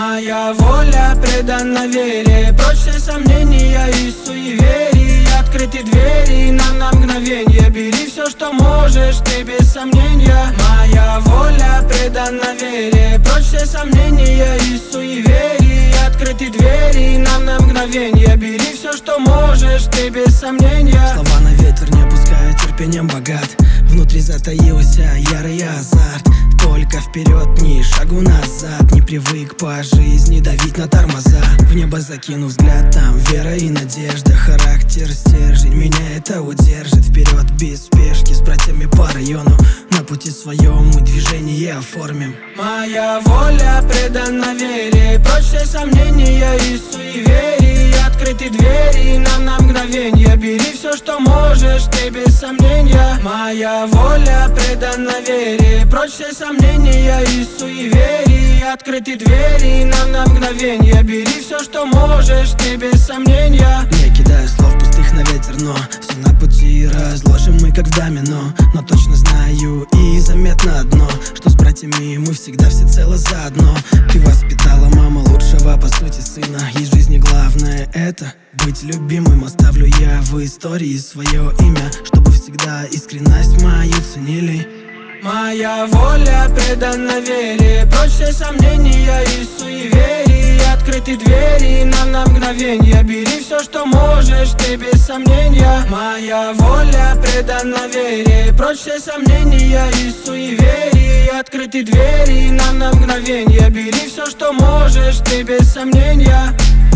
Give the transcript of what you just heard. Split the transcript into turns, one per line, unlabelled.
Моя воля предана вере, прочь все сомнения и суеверий. Открыты двери нам на мгновенье, бери все, что можешь, ты без сомнения. Моя воля предана вере, прочь все сомнения и суеверий. Открыты двери нам на мгновенье, бери все, что можешь, ты без сомнения.
Слова на ветер не опускаю, терпением богат. Внутри затаился ярый азарт. Только вперед, ни шагу назад. Не привык по жизни давить на тормоза. В небо закину взгляд, там вера и надежда. Характер, стержень, меня это удержит. Вперед без спешки, с братьями по району. На пути своем мы движение оформим.
Моя воля предана вере, прочь все сомнения и суеверий. Открыты двери нам на мгновенье, бери все, что можешь, ты без сомнения. Моя воля предана вере, прочь все сомнения и суеверий. Открыты двери нам на мгновенье, бери все, что можешь, ты без сомнения.
Не кидаю слов пустых на ветер, но все на пути разложим мы как в домино. Но точно знаю и заметно одно, что с братьями мы всегда всецело заодно. Ты воспитала, мама, лучшего по сути сына. И в жизни главное это быть любимым. Оставлю я в истории свое имя, чтобы всегда искренность мою ценили.
Моя воля предана вере, прочь все сомнения и суеверий. Открыты двери нам на мгновенье, бери все, что можешь, ты без сомнения. Моя воля предана вере, прочь все сомнения и суеверий. Открыты двери нам на мгновенье, бери все, что можешь, ты без сомнения.